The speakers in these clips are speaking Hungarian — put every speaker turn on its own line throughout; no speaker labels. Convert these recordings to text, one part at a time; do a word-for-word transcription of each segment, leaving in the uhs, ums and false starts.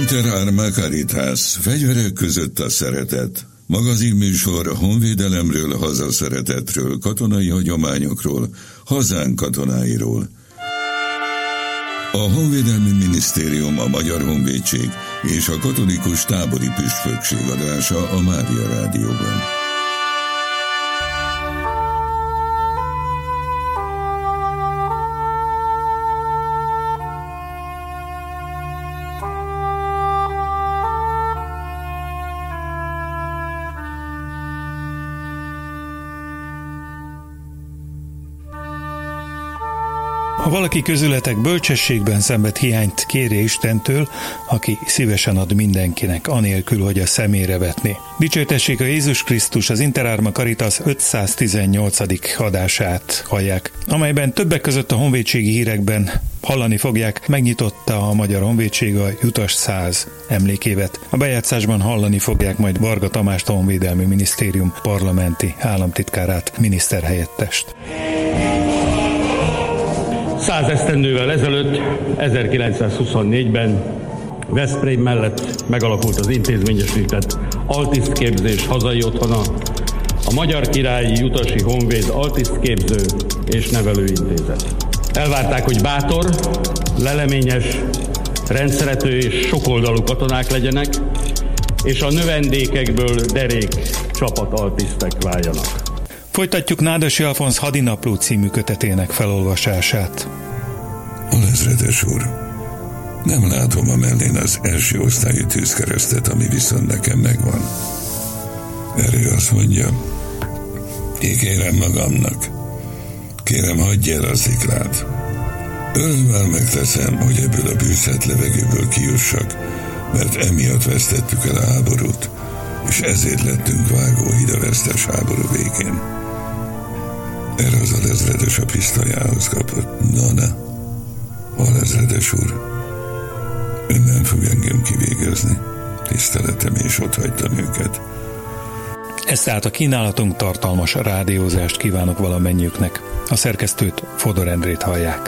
Inter Arma Caritas, fegyverek között a szeretet. Magazinműsor a honvédelemről, hazaszeretetről, katonai hagyományokról, hazánk katonáiról. A Honvédelmi Minisztérium, a Magyar Honvédség és a Katolikus Tábori Püspökség adása a Mária Rádióban.
Ha valaki közületek bölcsességben szenved hiányt, kérje Istentől, aki szívesen ad mindenkinek, anélkül, hogy a szemére vetné. Dicsőtessék a Jézus Krisztus, az Inter Arma Caritas ötszáztizennyolcadik adását hallják, amelyben többek között a honvédségi hírekben hallani fogják, megnyitotta a Magyar Honvédség a Jutas száz emlékévet. A bejátszásban hallani fogják majd Varga Tamást, a Honvédelmi Minisztérium parlamenti államtitkárát, miniszterhelyettest.
Száz esztendővel ezelőtt, ezerkilencszázhuszonnégyben Veszprém mellett megalakult az intézményesített altisztképzés hazai otthona, a Magyar Királyi Jutasi Honvéd Altisztképző és Nevelőintézet. Elvárták, hogy bátor, leleményes, rendszerető és sokoldalú katonák legyenek, és a növendékekből derék csapat altisztek váljanak.
Folytatjuk Nádasi Alfonz Hadinapló című kötetének felolvasását.
Alezredes úr, nem látom a mellén az első osztályú tűzkeresztet, ami viszont nekem megvan. Erő azt mondja, ígérem magamnak, kérem, hagyj el a sziklát. Örömmel megteszem, hogy ebből a bűzhet levegőből kijussak, mert emiatt vesztettük el a háborút, és ezért lettünk vágóhíd a vesztes háború végén. Erre az alezredes a pisztolyához kapott. Na, na, alezredes úr, ön nem fog engem kivégezni. Tiszteletem, és ott hagytam őket.
Ez tehát a kínálatunk, tartalmas rádiózást kívánok valamennyiüknek. A szerkesztőt, Fodor Endrét hallják.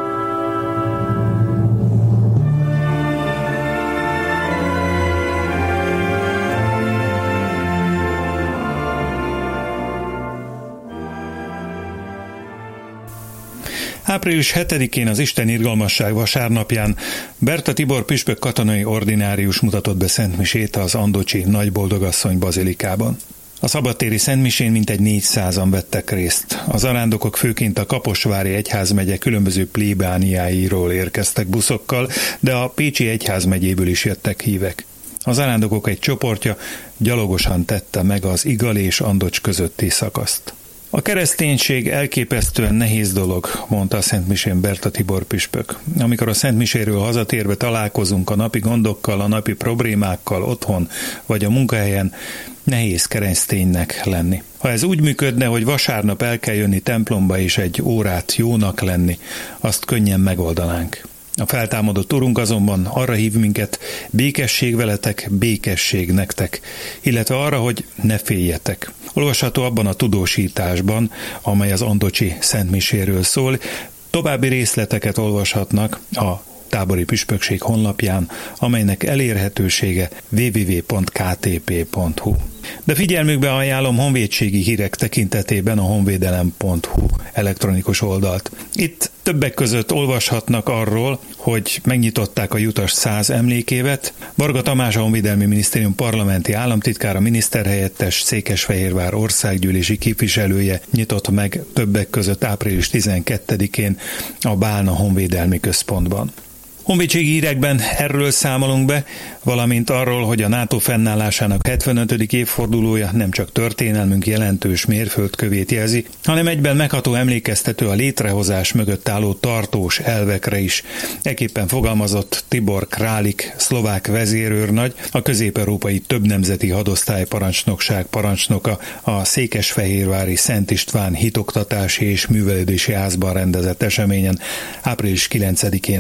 április hetedikén, az Isten irgalmasság vasárnapján Berta Tibor püspök katonai ordinárius mutatott be szentmisét az andocsi Nagyboldogasszony bazilikában. A szabadtéri szentmisén mintegy négyszázan vettek részt. Az arándokok főként a Kaposvári egyházmegye különböző plébániáiról érkeztek buszokkal, de a Pécsi egyházmegyéből is jöttek hívek. Az arándokok egy csoportja gyalogosan tette meg az Igal és Andocs közötti szakaszt. A kereszténység elképesztően nehéz dolog, mondta a szentmisén Berta Tibor püspök. Amikor a szentmiséről hazatérve találkozunk a napi gondokkal, a napi problémákkal otthon vagy a munkahelyen, nehéz kereszténynek lenni. Ha ez úgy működne, hogy vasárnap el kell jönni templomba és egy órát jónak lenni, azt könnyen megoldanánk. A feltámadott Urunk azonban arra hív minket, békesség veletek, békesség nektek, illetve arra, hogy ne féljetek. Olvasható abban a tudósításban, amely az andocsi szentmiséről szól. További részleteket olvashatnak a tábori püspökség honlapján, amelynek elérhetősége double-u double-u double-u pont k t p pont h u. De figyelmükbe ajánlom honvédségi hírek tekintetében a honvédelem pont h u elektronikus oldalt. Itt többek között olvashatnak arról, hogy megnyitották a Jutas száz emlékévet. Varga Tamás, a Honvédelmi Minisztérium parlamenti államtitkára, miniszterhelyettes, Székesfehérvár országgyűlési képviselője nyitott meg többek között április tizenkettedikén a Bálna Honvédelmi Központban. Honvédségi hírekben erről számolunk be, valamint arról, hogy a NATO fennállásának hetvenötödik évfordulója nem csak történelmünk jelentős mérföldkövét jelzi, hanem egyben megható emlékeztető a létrehozás mögött álló tartós elvekre is. Ekképpen fogalmazott Tibor Králik, szlovák vezérőrnagy, a közép-európai többnemzeti hadosztályparancsnokság parancsnoka a székesfehérvári Szent István hitoktatási és művelődési házban rendezett eseményen április kilencedikén.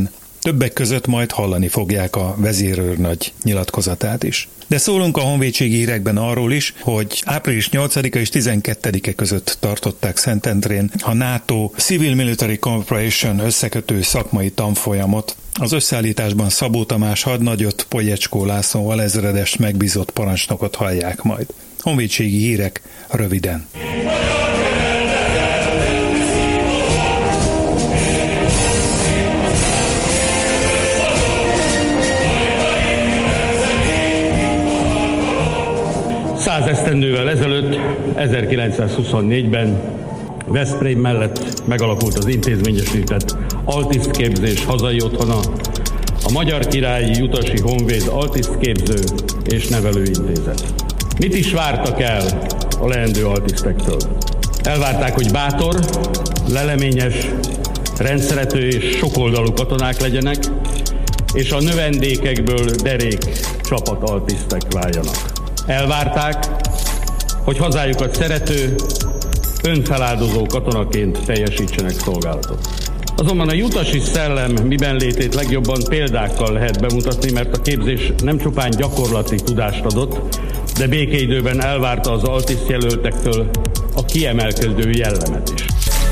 Többek között majd hallani fogják a vezérőrnagy nyilatkozatát is. De szólunk a honvédségi hírekben arról is, hogy április nyolcadika és tizenkettedike között tartották Szentendrén a NATO Civil Military Cooperation összekötő szakmai tanfolyamot. Az összeállításban Szabó Tamás hadnagyot, Polyecskó László alezredest megbízott parancsnokot hallják majd. Honvédségi hírek röviden.
Száz esztendővel ezelőtt, ezerkilencszázhuszonnégyben Veszprém mellett megalakult az intézményesített altisztképzés hazai otthona, a Magyar Királyi Jutasi Honvéd Altisztképző és Nevelőintézet. Mit is vártak el a leendő altisztektől? Elvárták, hogy bátor, leleményes, rendszerető és sokoldalú katonák legyenek, és a növendékekből derék csapat altisztek váljanak. Elvárták, hogy hazájukat szerető, önfeláldozó katonaként teljesítsenek szolgálatot. Azonban a jutasi szellem miben létét legjobban példákkal lehet bemutatni, mert a képzés nem csupán gyakorlati tudást adott, de békeidőben elvárta az altisztjelöltektől a kiemelkedő jellemet is.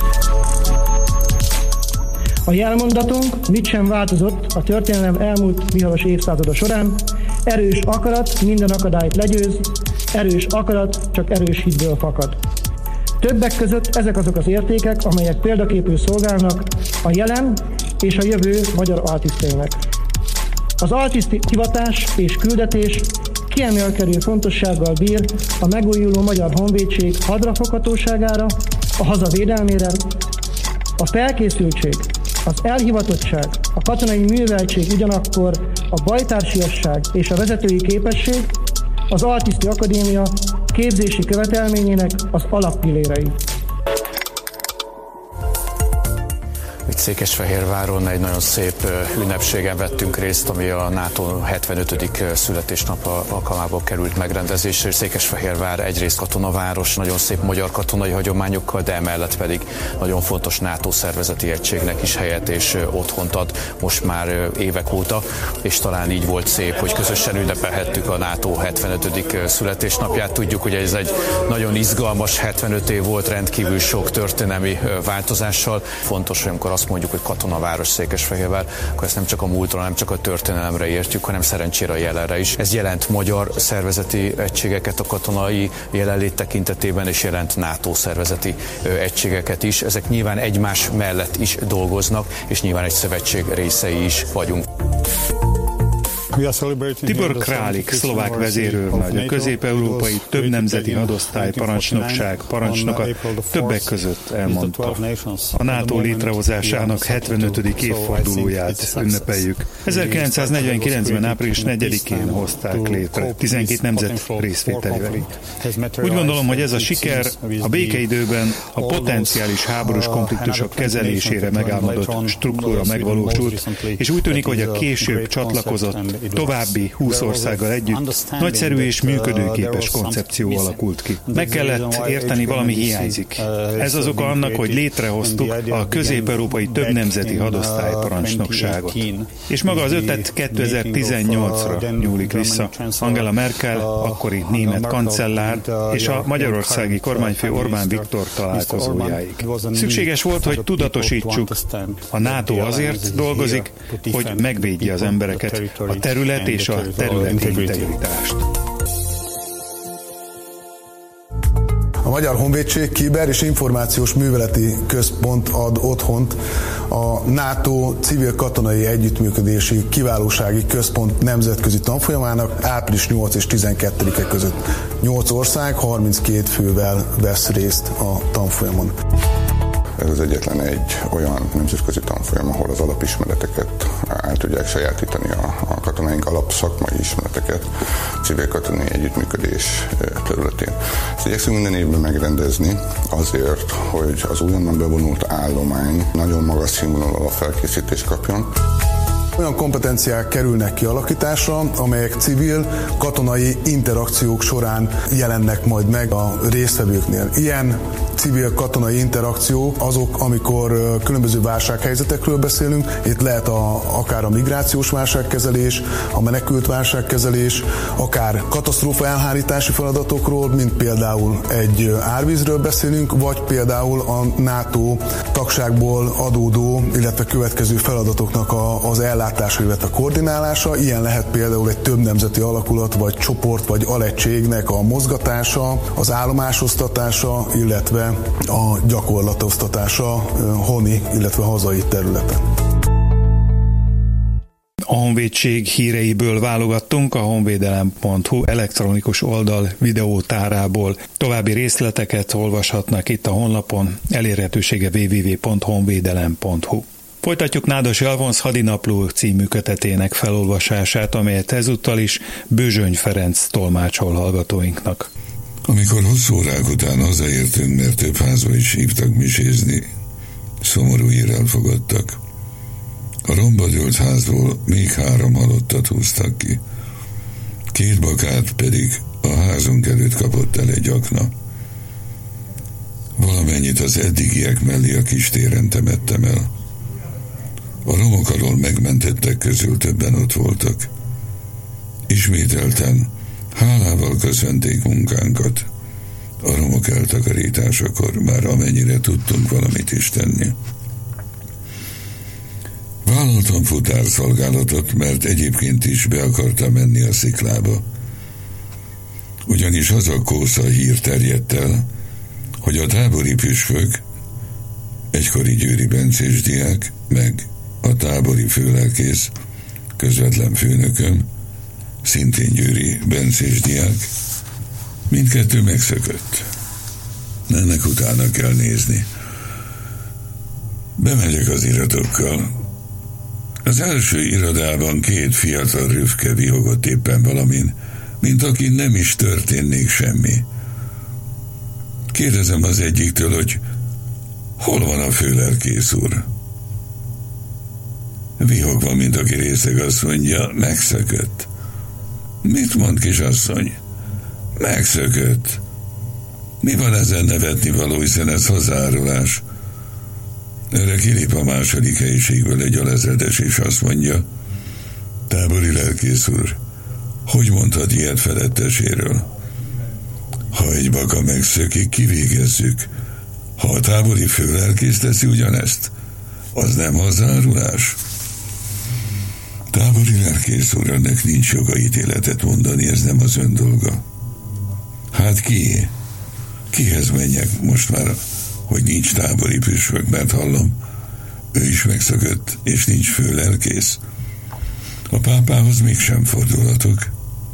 A jelmondatunk mit sem változott a történelem elmúlt viharos évszázada során. Erős akarat minden akadályt legyőz, erős akarat csak erős hitből fakad. Többek között ezek azok az értékek, amelyek példaképül szolgálnak a jelen és a jövő magyar altisztjeinek. Az altiszt hivatás és küldetés kiemelkedő fontossággal bír a megújuló magyar honvédség hadrafoghatóságára, a haza védelmére, a felkészültség, az elhivatottság, a katonai műveltség ugyanakkor a bajtársiasság és a vezetői képesség az Altiszti Akadémia képzési követelményének az alappillérei.
Itt Székesfehérváron egy nagyon szép ünnepségen vettünk részt, ami a NATO hetvenötödik születésnap alkalmából került megrendezésre. Székesfehérvár egyrészt katonaváros, nagyon szép magyar katonai hagyományokkal, de emellett pedig nagyon fontos NATO szervezeti egységnek is helyet és otthont ad most már évek óta, és talán így volt szép, hogy közösen ünnepelhettük a NATO hetvenötödik születésnapját. Tudjuk, hogy ez egy nagyon izgalmas hetvenöt év volt, rendkívül sok történelmi változással. Fontos, hogy amikor azt mondjuk, hogy katonaváros Székesfehérvár, akkor ezt nem csak a múltra, nem csak a történelemre értjük, hanem szerencsére a jelenre is. Ez jelent magyar szervezeti egységeket a katonai jelenlét tekintetében, és jelent NATO szervezeti egységeket is. Ezek nyilván egymás mellett is dolgoznak, és nyilván egy szövetség részei is vagyunk.
Tibor Králik, szlovák vezérőrnagy, a közép-európai több nemzeti hadosztály parancsnokság parancsnoka többek között elmondta. A NATO létrehozásának hetvenötödik évfordulóját ünnepeljük. ezerkilencszáznegyvenkilencben április negyedikén hozták létre, tizenkét nemzet részvételével. Úgy gondolom, hogy ez a siker a békeidőben a potenciális háborús konfliktusok kezelésére megálmodott struktúra megvalósult, és úgy tűnik, hogy a később csatlakozott további húsz országgal együtt nagyszerű és működőképes koncepció alakult ki. Meg kellett érteni, valami hiányzik. Ez az oka annak, hogy létrehoztuk a közép-európai több nemzeti hadosztály parancsnokságot. És maga az ötlet kétezer-tizennyolcra nyúlik vissza. Angela Merkel, akkori német kancellár, és a magyarországi kormányfő Orbán Viktor találkozójáig. Szükséges volt, hogy tudatosítsuk. A NATO azért dolgozik, hogy megvédje az embereket, a terület és a területi integritást.
A Magyar Honvédség Kiber- és Információs Műveleti Központ ad otthont a NATO Civil Katonai Együttműködési Kiválósági Központ nemzetközi tanfolyamának április nyolcadika és tizenkettedike között. nyolc ország harminckét fővel vesz részt a tanfolyamon.
Ez az egyetlen egy olyan nemzetközi tanfolyam, ahol az alapismereteket el tudják sajátítani, a, a katonáink alapszakmai ismereteket civil katonai együttműködés területén. Ezt igyekszünk minden évben megrendezni azért, hogy az újonnan bevonult állomány nagyon magas színvonalú felkészítést kapjon.
Olyan kompetenciák kerülnek kialakításra, amelyek civil, katonai interakciók során jelennek majd meg a résztvevőknél. Ilyen civil-katonai interakciók azok, amikor különböző válsághelyzetekről beszélünk. Itt lehet a, akár a migrációs válságkezelés, a menekült válságkezelés, akár katasztrófa elhárítási feladatokról, mint például egy árvízről beszélünk, vagy például a NATO tagságból adódó, illetve következő feladatoknak a, az ellátása, illetve koordinálása. Ilyen lehet például egy több nemzeti alakulat, vagy csoport, vagy alegységnek a mozgatása, az állomásosztatása, illetve a gyakorlatoztatása honi, illetve hazai területen.
A honvédség híreiből válogattunk a honvédelem pont hu elektronikus oldal videótárából. További részleteket olvashatnak itt a honlapon, elérhetősége double-u double-u double-u pont honvédelem pont hu. Folytatjuk Nádas Alfonz Hadinapló című kötetének felolvasását, amelyet ezúttal is Bözsöny Ferenc tolmácsol hallgatóinknak.
Amikor hosszú órák után hazaértünk, mert több házba is hívtak misézni, szomorú hírrel fogadtak. A romba dőlt házból még három halottat húztak ki. Két bakát pedig a házunk előtt kapott el egy akna. Valamennyit az eddigiek mellé a kis téren temettem el. A romok alól megmentettek közül többen ott voltak. Ismételten hálával köszönték munkánkat. A romok eltakarításakor már amennyire tudtunk valamit is tenni. Vállaltam futárszolgálatot, mert egyébként is be akartam menni a sziklába. Ugyanis az a kósza hír terjedt el, hogy a tábori püspök, egykori győri bencés diák, meg a tábori főlelkész, közvetlen főnököm, szintén győri bencés diák, mindkettő megszökött. Ennek utána kell nézni. Bemegyek az iratokkal. Az első irodában két fiatal rüfke vihogott éppen valamin, mint aki nem is történnék semmi. Kérdezem az egyiktől, hogy hol van a főlelkész úr? Vihogva, mint aki részeg, azt mondja, megszökött. Mit mond, kisasszony? Megszökött. Mi van ezen nevetni való, hiszen ez hazárulás? Erre kilép a második helyiségből egy alezredes, és azt mondja, tábori lelkész úr, hogy mondhat ilyet feletteséről? Ha egy baka megszökik, kivégezzük. Ha a tábori főlelkész teszi ugyanezt, az nem hazárulás? Tábori lelkész úr, ennek nincs joga ítéletet mondani, ez nem az ön dolga. Hát ki? Kihez menjek most már, hogy nincs tábori püspök, mert hallom, ő is megszökött, és nincs főlelkész. A pápához mégsem fordulhatok.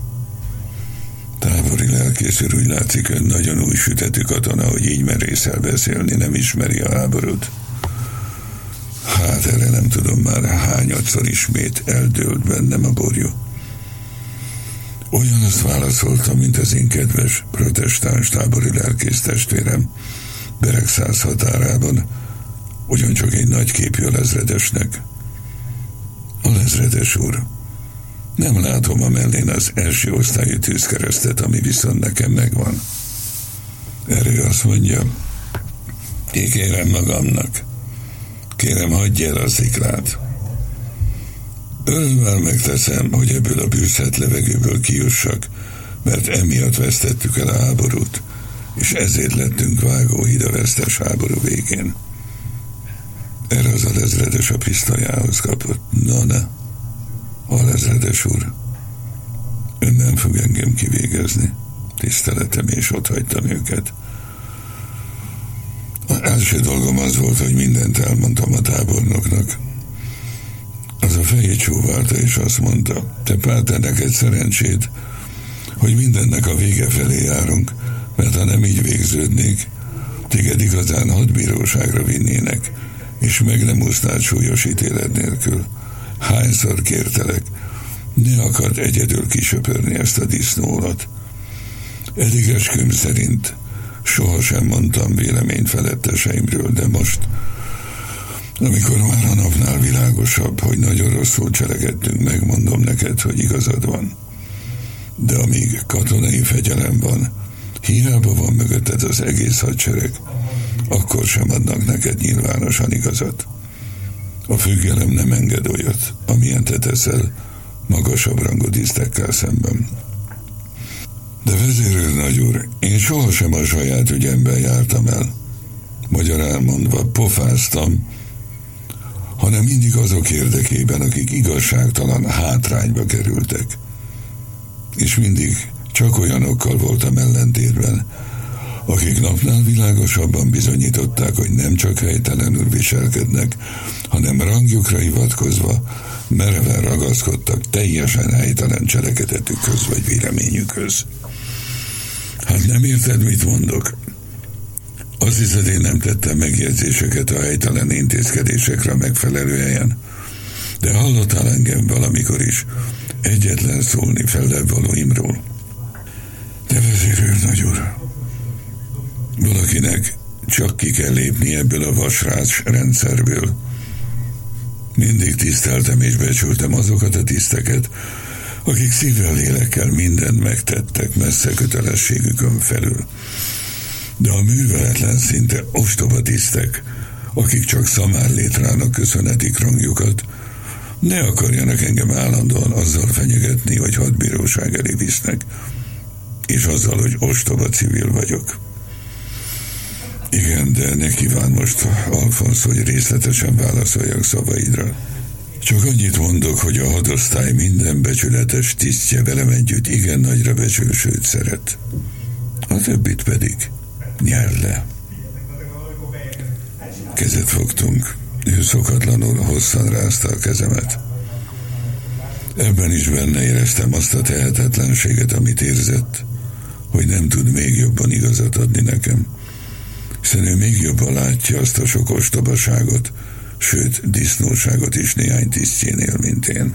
Tábori lelkész úr, úgy látszik, ön nagyon új sütetű katona, hogy így merészel beszélni, nem ismeri a háborút. Hát erre nem tudom már hányadszor ismét eldőlt bennem a borjú. Olyan azt válaszoltam, mint az én kedves protestáns tábori lelkész testvérem Beregszáz határában, ugyancsak egy nagy képű alezredesnek. Alezredes úr, nem látom a mellén az első osztályú tűzkeresztet, ami viszont nekem megvan. Erő azt mondja, kikérem magamnak, kérem, hagyj el a sziklát. Örömmel megteszem, hogy ebből a bűzhet levegőből kijussak, mert emiatt vesztettük el a háborút, és ezért lettünk vágóhíd a vesztes háború végén. Erre az alezredes a pisztolyához kapott. Na ne, alezredes úr, ön nem fog engem kivégezni. Tiszteletem, és ott hagytam őket. Az első dolgom az volt, hogy mindent elmondtam a tábornoknak. Az a fejét csóválta, és azt mondta, te Páter, neked szerencséd, hogy mindennek a vége felé járunk, mert ha nem így végződnék, téged igazán hadbíróságra vinnének, és meg nem úsznád súlyos ítélet nélkül. Hányszor kértelek, ne akard egyedül kisöpörni ezt a disznólat. Eddig esküm szerint sohasem mondtam véleményt feletteseimről, de most Amikor már a napnál világosabb, hogy nagyon rosszul cselekedtünk, megmondom neked, hogy igazad van. De amíg katonai fegyelem van, hiába van mögötted az egész hadsereg, akkor sem adnak neked nyilvánosan igazat. A függelem nem enged olyat, amilyen te teszel magasabb rangú tisztekkel szemben. De vezérőr nagyúr, én sohasem a saját ügyemben jártam el. Magyarán mondva pofáztam, hanem mindig azok érdekében, akik igazságtalan hátrányba kerültek. És mindig csak olyanokkal voltam ellentétben, akik napnál világosabban bizonyították, hogy nem csak helytelenül viselkednek, hanem rangjukra hivatkozva mereven ragaszkodtak teljesen helytelen cselekedetükhöz vagy véleményükhöz. Hát nem érted, mit mondok? Azt hiszed, én nem tettem megjegyzéseket a helytelen intézkedésekre megfelelő helyen, de hallottál engem valamikor is egyetlen szólni fellebb valóimról? Te vezérőr nagyúr, valakinek csak ki kell lépni ebből a vasrács rendszerből. Mindig tiszteltem és becsültem azokat a tiszteket, akik szívvel, lélekkel mindent megtettek messze kötelességükön felül. De a műveletlen, szinte ostoba tisztek, akik csak szamár létrának köszönhetik rangjukat, ne akarjanak engem állandóan azzal fenyegetni, hogy hadbíróság elé visznek, és azzal, hogy ostoba civil vagyok. Igen, de ne kíván most, Alfonsz, hogy részletesen válaszoljak szavaidra. Csak annyit mondok, hogy a hadosztály minden becsületes tisztje velem együtt igen nagyra becsül, sőt szeret. A többit pedig nyár le. Kezet fogtunk. Ő szokatlanul hosszan rázta a kezemet. Ebben is benne éreztem azt a tehetetlenséget, amit érzett, hogy nem tud még jobban igazat adni nekem, hiszen ő még jobban látja azt a sok ostobaságot, sőt, disznóságot is néhány tisztjénél, mint én.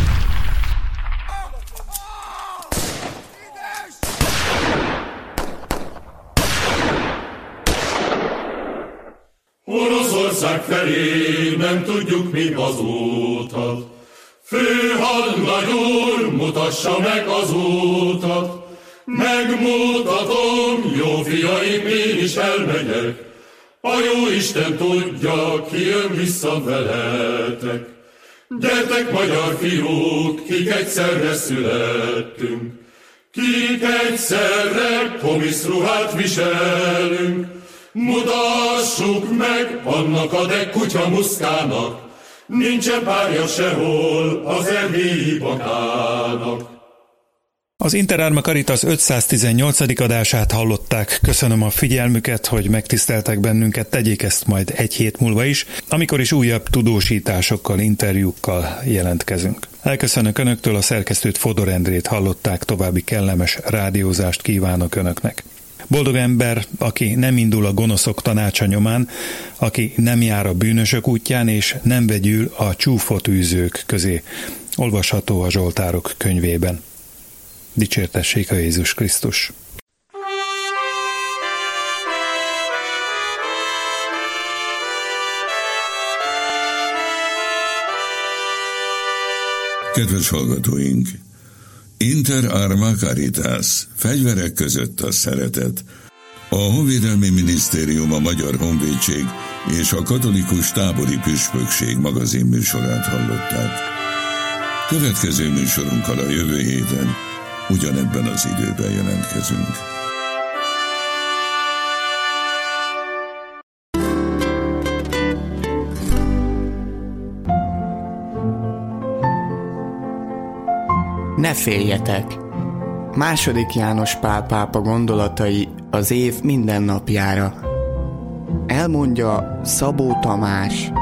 Oroszország felé nem tudjuk mi az útat. Főhadnagy úr, mutassa meg az útat. Megmutatom, jó fiaim, én is elmegyek. A jó Isten tudja, ki jön vissza veletek. Gyertek, magyar fiúk, kik egyszerre születtünk. Kik egyszerre komiszruhát viselünk. Mutassuk meg annak a de kutya muszkának, nincsen párja sehol az erdélyi bakának.
Az Interárma Caritas ötszáztizennyolcadik adását hallották. Köszönöm a figyelmüket, hogy megtiszteltek bennünket, tegyék ezt majd egy hét múlva is, amikor is újabb tudósításokkal, interjúkkal jelentkezünk. Elköszönök Önöktől, a szerkesztőt, Fodor Endrét hallották, további kellemes rádiózást kívánok Önöknek. Boldog ember, aki nem indul a gonoszok tanácsa nyomán, aki nem jár a bűnösök útján, és nem vegyül a csúfot űzők közé. Olvasható a Zsoltárok könyvében. Dicsértessék a Jézus Krisztus!
Kedves hallgatóink! Interárma Caritas, fegyverek között a szeretet. A Honvédelmi Minisztérium, a Magyar Honvédség és a Katolikus Tábori Püspökség magazin műsorát hallották. Következő műsorunkkal a jövő héten ugyanebben az időben jelentkezünk.
Ne féljetek! Második János Pál pápa gondolatai az év minden napjára. Elmondja Szabó Tamás,